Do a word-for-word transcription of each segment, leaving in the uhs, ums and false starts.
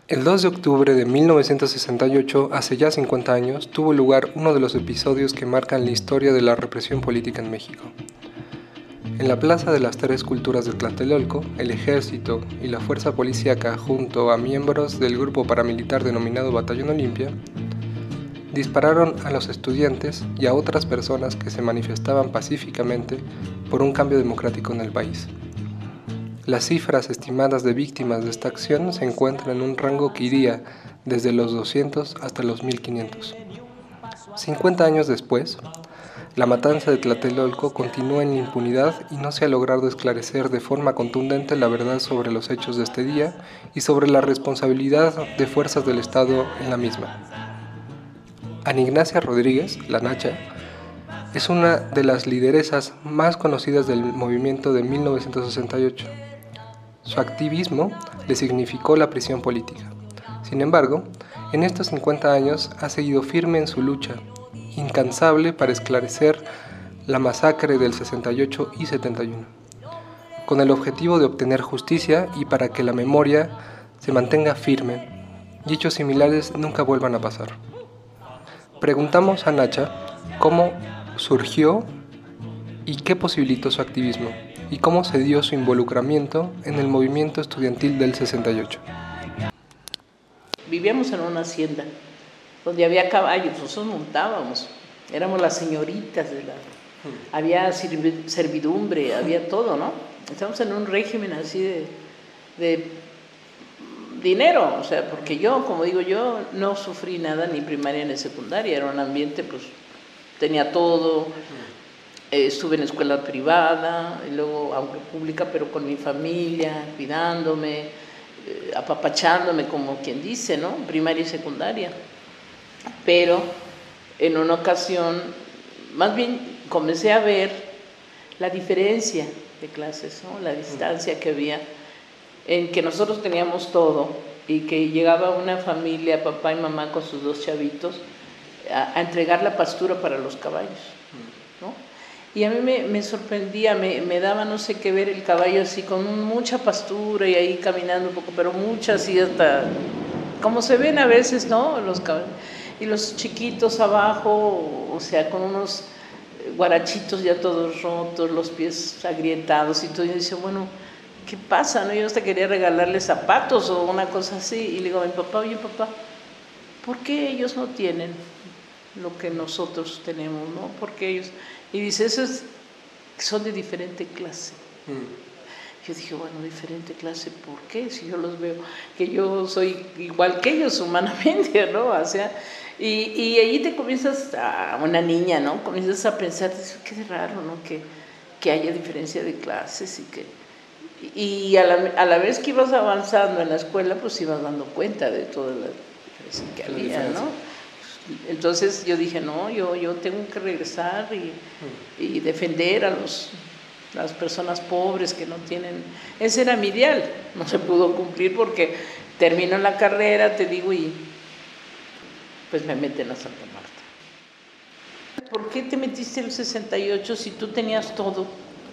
El dos de octubre de mil novecientos sesenta y ocho, hace ya cincuenta años, tuvo lugar uno de los episodios que marcan la historia de la represión política en México. En la Plaza de las Tres Culturas de Tlatelolco, el ejército y la fuerza policíaca, junto a miembros del grupo paramilitar denominado Batallón Olimpia, dispararon a los estudiantes y a otras personas que se manifestaban pacíficamente por un cambio democrático en el país. Las cifras estimadas de víctimas de esta acción se encuentran en un rango que iría desde los doscientos hasta los mil quinientos. cincuenta años después, la matanza de Tlatelolco continúa en la impunidad y no se ha logrado esclarecer de forma contundente la verdad sobre los hechos de este día y sobre la responsabilidad de fuerzas del Estado en la misma. Ana Ignacia Rodríguez, la Nacha, es una de las lideresas más conocidas del movimiento de mil novecientos sesenta y ocho. Su activismo le significó la prisión política. Sin embargo, en estos cincuenta años ha seguido firme en su lucha, incansable para esclarecer la masacre del sesenta y ocho y setenta y uno, con el objetivo de obtener justicia y para que la memoria se mantenga firme y hechos similares nunca vuelvan a pasar. Preguntamos a Nacha cómo surgió y qué posibilitó su activismo y cómo se dio su involucramiento en el movimiento estudiantil del sesenta y ocho. Vivíamos en una hacienda donde había caballos, nosotros montábamos, éramos las señoritas de la... Había servidumbre, había todo, ¿no? Estábamos en un régimen así de, de dinero, o sea, porque yo, como digo yo, no sufrí nada ni primaria ni secundaria, era un ambiente, pues, tenía todo, eh, estuve en escuela privada, y luego, aunque pública, pero con mi familia, cuidándome, eh, apapachándome, como quien dice, ¿no? Primaria y secundaria. Pero en una ocasión, más bien comencé a ver la diferencia de clases, ¿no? La distancia que había, en que nosotros teníamos todo y que llegaba una familia, papá y mamá con sus dos chavitos, a, a entregar la pastura para los caballos, ¿no? Y a mí me, me sorprendía, me, me daba no sé qué ver el caballo así con mucha pastura y ahí caminando un poco, pero mucha así hasta, como se ven a veces, ¿no? Los caballos. Y los chiquitos abajo, o sea, con unos guarachitos ya todos rotos, los pies agrietados y todo. Y yo decía, bueno, ¿qué pasa? ¿No? Yo hasta quería regalarle zapatos o una cosa así. Y le digo a mi papá, oye papá, ¿por qué ellos no tienen lo que nosotros tenemos, no? ¿Por qué ellos? Y dice, esos son de diferente clase. Mm. Yo dije, bueno, diferente clase, ¿por qué? Si yo los veo, que yo soy igual que ellos humanamente, ¿no? O sea, y, y ahí te comienzas, a una niña, ¿no? Comienzas a pensar, qué raro, ¿no? Que, que haya diferencia de clases y que... Y a la, a la vez que ibas avanzando en la escuela, pues ibas dando cuenta de toda la diferencia que había, ¿no? Entonces yo dije, no, yo, yo tengo que regresar y, y defender a los... las personas pobres que no tienen, ese era mi ideal, no se pudo cumplir porque termino la carrera, te digo, y pues me meten a Santa Marta. ¿Por qué te metiste en el sesenta y ocho si tú tenías todo?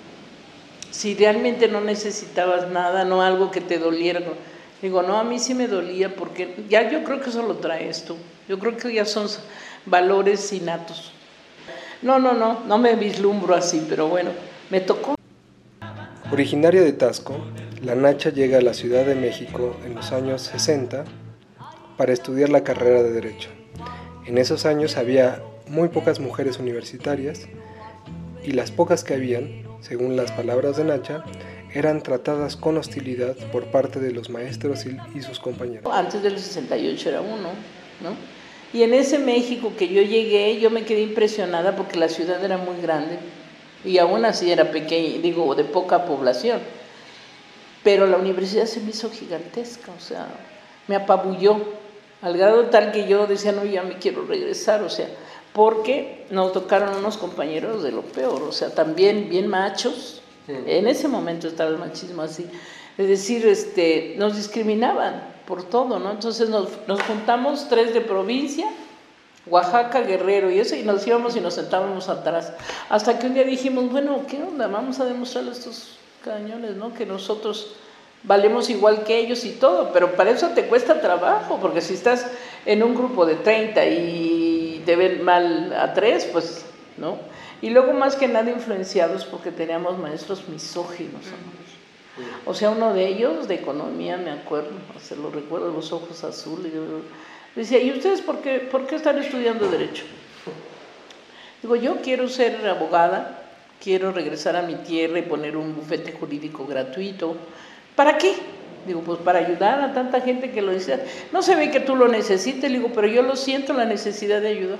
Si realmente no necesitabas nada, no algo que te doliera. Digo, no, a mí sí me dolía porque ya yo creo que eso lo traes tú, yo creo que ya son valores innatos. No, no, no, no me vislumbro así, pero bueno, me tocó. Originaria de Taxco, la Nacha llega a la Ciudad de México en los años sesenta para estudiar la carrera de Derecho. En esos años había muy pocas mujeres universitarias y las pocas que habían, según las palabras de Nacha, eran tratadas con hostilidad por parte de los maestros y, y sus compañeros. Antes del sesenta y ocho era uno, ¿no? Y en ese México que yo llegué, yo me quedé impresionada porque la ciudad era muy grande. Y aún así era pequeña, digo, de poca población. Pero la universidad se me hizo gigantesca, o sea, me apabulló, al grado tal que yo decía, no, ya me quiero regresar, o sea, porque nos tocaron unos compañeros de lo peor, o sea, también bien machos, sí. En ese momento estaba el machismo así, es decir, este, nos discriminaban por todo, ¿no? Entonces nos, nos juntamos tres de provincia, Oaxaca, Guerrero y eso, y nos íbamos y nos sentábamos atrás, hasta que un día dijimos, bueno, ¿qué onda? Vamos a demostrarle a estos cañones, ¿no? Que nosotros valemos igual que ellos y todo, pero para eso te cuesta trabajo, porque si estás en un grupo de treinta y te ven mal a tres, pues, ¿no? Y luego más que nada influenciados porque teníamos maestros misóginos, amigos. O sea, uno de ellos de economía, me acuerdo, se lo recuerdo, los ojos azules, decía, ¿y ustedes por qué, por qué están estudiando Derecho? Digo, yo quiero ser abogada, quiero regresar a mi tierra y poner un bufete jurídico gratuito. ¿Para qué? Digo, pues para ayudar a tanta gente que lo necesita. No se ve que tú lo necesites, digo, pero yo lo siento la necesidad de ayudar.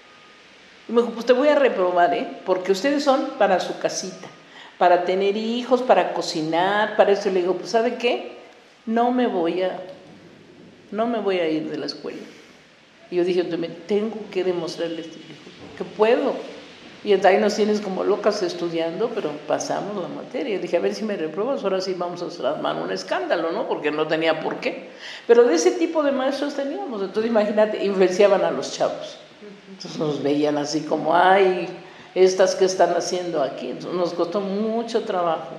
Y me dijo, pues te voy a reprobar, ¿eh? Porque ustedes son para su casita, para tener hijos, para cocinar, para eso. Le digo, pues ¿sabe qué? No me voy a, no me voy a ir de la escuela. Y yo dije, tengo que demostrarles que puedo. Y entonces ahí nos tienes como locas estudiando, pero pasamos la materia. Y dije, a ver si me reprobas, ahora sí vamos a armar un escándalo, ¿no? Porque no tenía por qué. Pero de ese tipo de maestros teníamos. Entonces imagínate, influenciaban a los chavos. Entonces nos veían así como, ay, estas que están haciendo aquí. Entonces nos costó mucho trabajo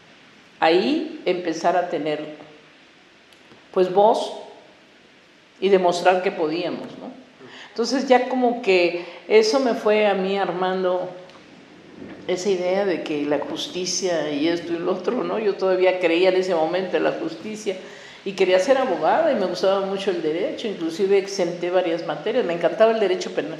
ahí empezar a tener, pues, voz y demostrar que podíamos, ¿no? Entonces ya como que eso me fue a mí armando esa idea de que la justicia y esto y lo otro, ¿no? Yo todavía creía en ese momento en la justicia y quería ser abogada y me gustaba mucho el derecho, inclusive exenté varias materias, me encantaba el derecho penal.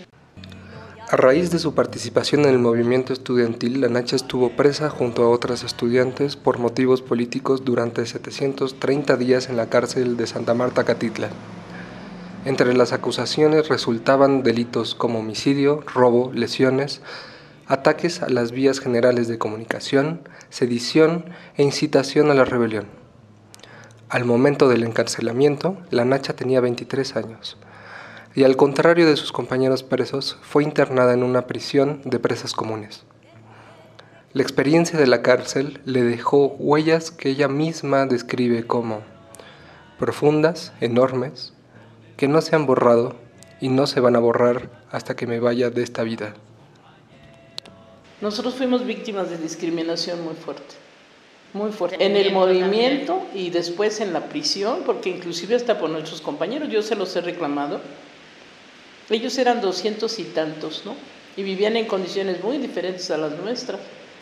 A raíz de su participación en el movimiento estudiantil, la Nacha estuvo presa junto a otras estudiantes por motivos políticos durante setecientos treinta días en la cárcel de Santa Marta, Catitla. Entre las acusaciones resultaban delitos como homicidio, robo, lesiones, ataques a las vías generales de comunicación, sedición e incitación a la rebelión. Al momento del encarcelamiento, la Nacha tenía veintitrés años y, al contrario de sus compañeros presos, fue internada en una prisión de presas comunes. La experiencia de la cárcel le dejó huellas que ella misma describe como profundas, enormes, que no se han borrado y no se van a borrar hasta que me vaya de esta vida. Nosotros fuimos víctimas de discriminación muy fuerte, muy fuerte. En el movimiento y después en la prisión, porque inclusive hasta por nuestros compañeros, yo se los he reclamado. Ellos eran doscientos y tantos, ¿no? Y vivían en condiciones muy diferentes a las nuestras.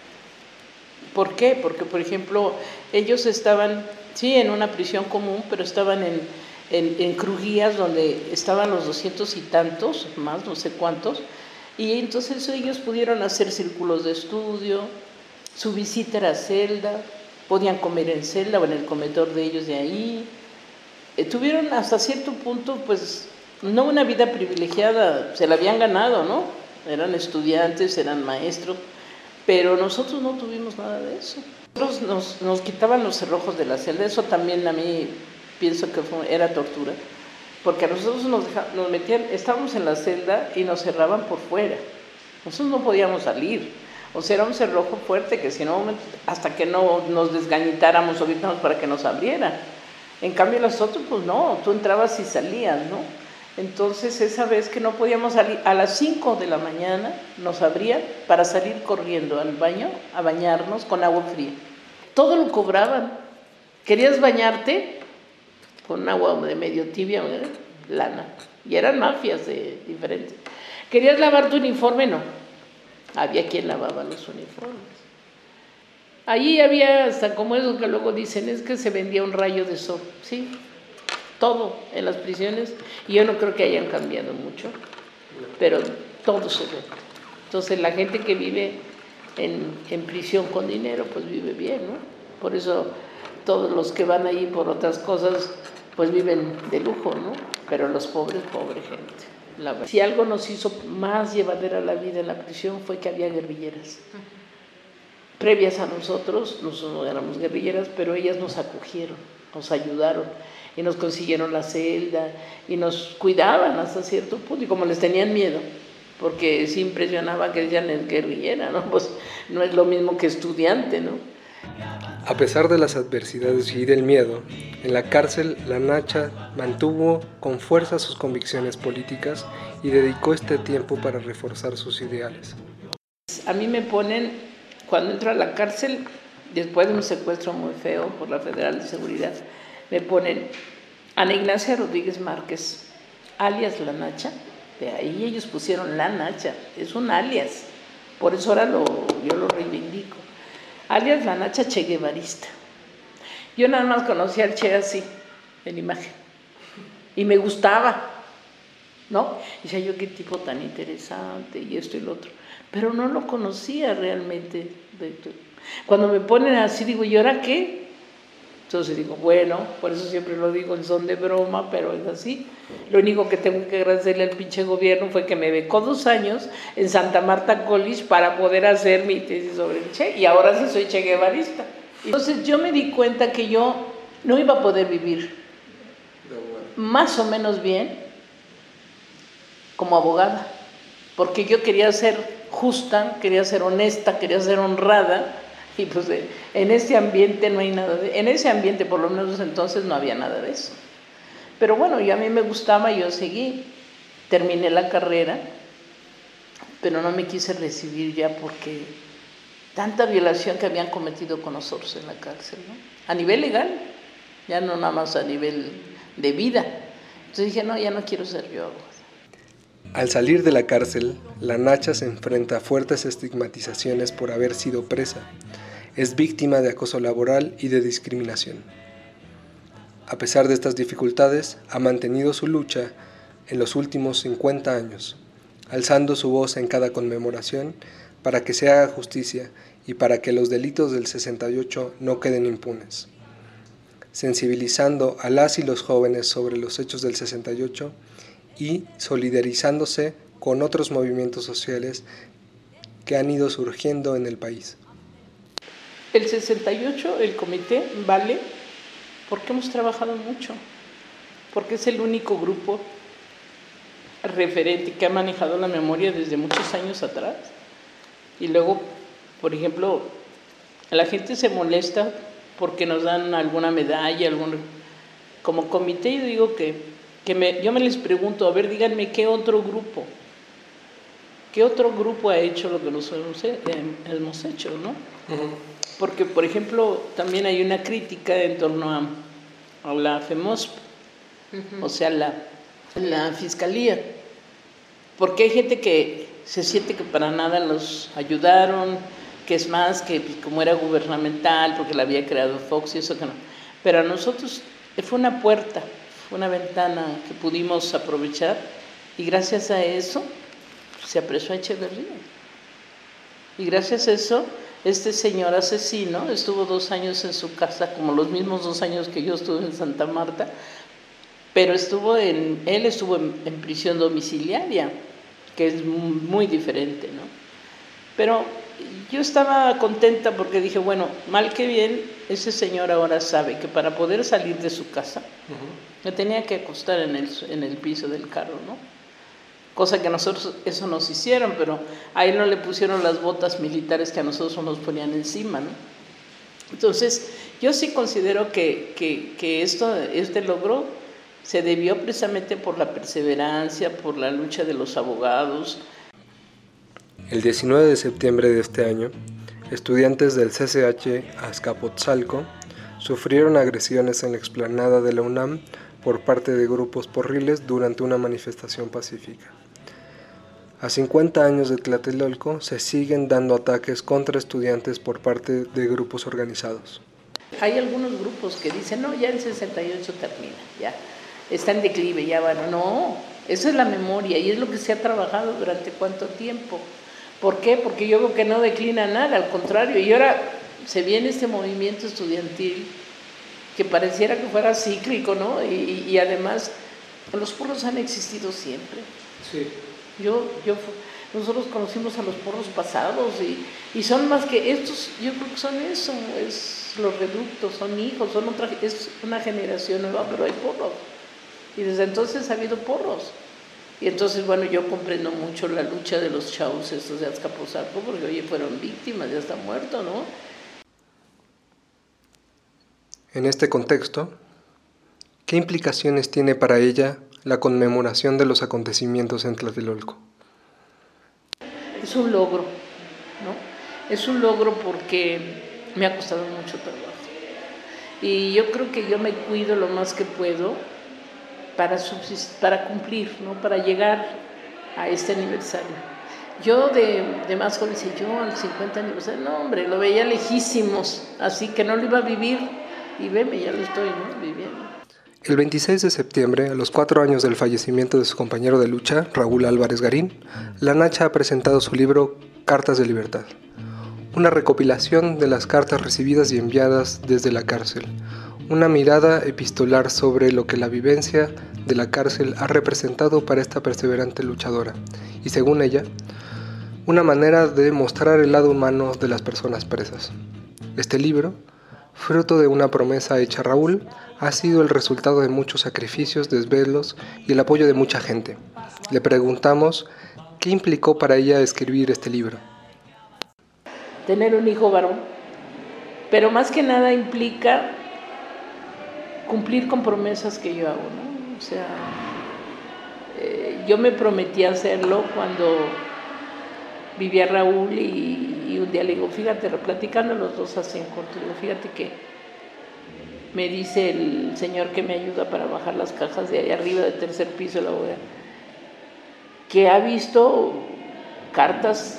¿Por qué? Porque, por ejemplo, ellos estaban, sí, en una prisión común, pero estaban en, en, en Crujías, donde estaban los doscientos y tantos, más, no sé cuántos, y entonces ellos pudieron hacer círculos de estudio, su visita era celda, podían comer en celda o en el comedor de ellos de ahí. Eh, tuvieron hasta cierto punto, pues, no una vida privilegiada, se la habían ganado, ¿no? Eran estudiantes, eran maestros, pero nosotros no tuvimos nada de eso. Nosotros nos, nos quitaban los cerrojos de la celda, eso también a mí pienso que fue, era tortura, porque a nosotros nos, dejaban, nos metían, estábamos en la celda y nos cerraban por fuera, nosotros no podíamos salir, o sea, era un cerrojo fuerte que si no, hasta que no nos desgañitáramos o gritamos para que nos abrieran. En cambio los otros, pues no, tú entrabas y salías, ¿no? Entonces esa vez que no podíamos salir, a las cinco de la mañana nos abrían para salir corriendo al baño a bañarnos con agua fría. Todo lo cobraban. ¿Querías bañarte? Con agua de medio tibia, ¿verdad? Lana. Y eran mafias de, diferentes. ¿Querías lavar tu uniforme? No. Había quien lavaba los uniformes. Allí había hasta como eso que luego dicen, es que se vendía un rayo de sol. Sí, todo en las prisiones, y yo no creo que hayan cambiado mucho, pero todo se ve. Entonces la gente que vive en, en prisión con dinero, pues vive bien, ¿no? Por eso todos los que van ahí por otras cosas, pues viven de lujo, ¿no? Pero los pobres, pobre gente. La verdad. Si algo nos hizo más llevadera la vida en la prisión fue que había guerrilleras. Previas a nosotros, nosotros no éramos guerrilleras, pero ellas nos acogieron, nos ayudaron y nos consiguieron la celda y nos cuidaban hasta cierto punto, y como les tenían miedo, porque sí impresionaba que decían es guerrillera, ¿no? Pues no es lo mismo que estudiante, ¿no? A pesar de las adversidades y del miedo, en la cárcel la Nacha mantuvo con fuerza sus convicciones políticas y dedicó este tiempo para reforzar sus ideales. A mí me ponen, cuando entro a la cárcel, después de un secuestro muy feo por la Federal de Seguridad, me ponen Ana Ignacia Rodríguez Márquez, alias La Nacha. De ahí ellos pusieron La Nacha, es un alias, por eso ahora lo, yo lo reivindico. Alias La Nacha Che Guevarista. Yo nada más conocía al Che así, en imagen, y me gustaba, ¿no? Y decía yo, qué tipo tan interesante, y esto y lo otro, pero no lo conocía realmente. Cuando me ponen así, digo, ¿y ahora qué? Entonces digo, bueno, por eso siempre lo digo en son de broma, pero es así. Lo único que tengo que agradecerle al pinche gobierno fue que me becó dos años en Santa Marta College para poder hacer mi tesis sobre el Che, y ahora sí soy Che Guevarista. Entonces yo me di cuenta que yo no iba a poder vivir más o menos bien como abogada, porque yo quería ser justa, quería ser honesta, quería ser honrada, y pues en este ambiente no hay nada de, en ese ambiente por lo menos entonces no había nada de eso. Pero bueno, yo a mí me gustaba, yo seguí, terminé la carrera, pero no me quise recibir ya porque tanta violación que habían cometido con nosotros en la cárcel, ¿no? A nivel legal, ya no nada más a nivel de vida. Entonces dije, no, ya no quiero ser yo abogada. Al salir de la cárcel, La Nacha se enfrenta a fuertes estigmatizaciones por haber sido presa. Es víctima de acoso laboral y de discriminación. A pesar de estas dificultades, ha mantenido su lucha en los últimos cincuenta años, alzando su voz en cada conmemoración para que se haga justicia y para que los delitos del sesenta y ocho no queden impunes, sensibilizando a las y los jóvenes sobre los hechos del sesenta y ocho y solidarizándose con otros movimientos sociales que han ido surgiendo en el país. El sesenta y ocho, el comité, vale porque hemos trabajado mucho, porque es el único grupo referente que ha manejado la memoria desde muchos años atrás. Y luego, por ejemplo, la gente se molesta porque nos dan alguna medalla, algún, como comité. Yo digo que, que me, yo me les pregunto, a ver, díganme qué otro grupo, qué otro grupo ha hecho lo que nosotros hemos hecho, ¿no? Uh-huh. Porque, por ejemplo, también hay una crítica en torno a, a la FEMOSP, uh-huh. o sea, la, la Fiscalía, porque hay gente que se siente que para nada los ayudaron, que es más, que pues, como era gubernamental, porque la había creado Fox y eso que no. Pero a nosotros fue una puerta, fue una ventana que pudimos aprovechar, y gracias a eso se apresó a Echeverría. Y gracias a eso, este señor asesino estuvo dos años en su casa, como los mismos dos años que yo estuve en Santa Marta, pero estuvo en, él estuvo en, en prisión domiciliaria, que es muy diferente, ¿no? Pero yo estaba contenta porque dije, bueno, mal que bien, ese señor ahora sabe que para poder salir de su casa, uh-huh. me tenía que acostar en el, en el piso del carro, ¿no? Cosa que nosotros, eso nos hicieron, pero a él no le pusieron las botas militares que a nosotros nos ponían encima, ¿no? Entonces, yo sí considero que, que, que esto, este logro se debió precisamente por la perseverancia, por la lucha de los abogados. El diecinueve de septiembre de este año, estudiantes del C C H Azcapotzalco sufrieron agresiones en la explanada de la UNAM por parte de grupos porriles durante una manifestación pacífica. A cincuenta años de Tlatelolco se siguen dando ataques contra estudiantes por parte de grupos organizados. Hay algunos grupos que dicen, no, ya el sesenta y ocho termina, ya está en declive, ya bueno, no, esa es la memoria y es lo que se ha trabajado durante cuánto tiempo. ¿Por qué? Porque yo veo que no declina nada, al contrario, y ahora se viene este movimiento estudiantil que pareciera que fuera cíclico, ¿no? Y, y además, los porros han existido siempre. Sí. Yo, yo, nosotros conocimos a los porros pasados y, y son más que estos, yo creo que son eso, es los reductos, son hijos, son otra, es una generación nueva, pero hay porros. Y desde entonces ha habido porros. Y entonces, bueno, yo comprendo mucho la lucha de los chavos estos de Azcapotzalco, porque oye, fueron víctimas, ya están muertos, ¿no? En este contexto, ¿qué implicaciones tiene para ella la conmemoración de los acontecimientos en Tlatelolco? Es un logro, ¿no? Es un logro porque me ha costado mucho trabajo. Y yo creo que yo me cuido lo más que puedo para, subsist- para cumplir, ¿no? Para llegar a este aniversario. Yo de, de más joven decía, yo al cincuenta aniversario, no hombre, lo veía lejísimos, así que no lo iba a vivir, y veme, ya lo estoy, ¿no? Viviendo. El veintiséis de septiembre, a los cuatro años del fallecimiento de su compañero de lucha, Raúl Álvarez Garín, La Nacha ha presentado su libro Cartas de Libertad, una recopilación de las cartas recibidas y enviadas desde la cárcel, una mirada epistolar sobre lo que la vivencia de la cárcel ha representado para esta perseverante luchadora, y según ella, una manera de mostrar el lado humano de las personas presas. Este libro, fruto de una promesa hecha a Raúl, ha sido el resultado de muchos sacrificios, desvelos y el apoyo de mucha gente. Le preguntamos qué implicó para ella escribir este libro. Tener un hijo varón, pero más que nada implica cumplir con promesas que yo hago, ¿no? O sea, eh, yo me prometí hacerlo cuando vivía Raúl y, y un día le digo, fíjate, platicando los dos así en corto, digo, fíjate que me dice el señor que me ayuda para bajar las cajas de ahí arriba del tercer piso de la bodega, que ha visto cartas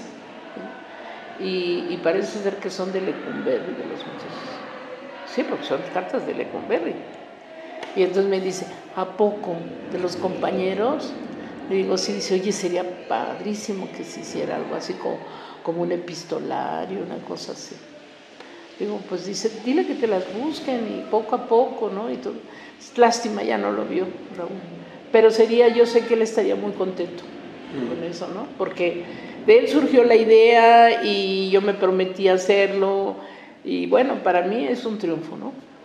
y, y parece ser que son de Lecumberri, de los muchachos. Sí, porque son cartas de Lecumberri. Y entonces me dice, ¿a poco? ¿De los compañeros? Le digo, sí, dice, oye, sería padrísimo que se hiciera algo así como, como un epistolario, una cosa así. Digo, pues dice, dile que te las busquen y poco a poco, ¿no? Y todo. Lástima, ya no lo vio Raúl. Pero sería, yo sé que él estaría muy contento mm. con eso, ¿no? Porque de él surgió la idea y yo me prometí hacerlo. Y bueno, para mí es un triunfo, ¿no?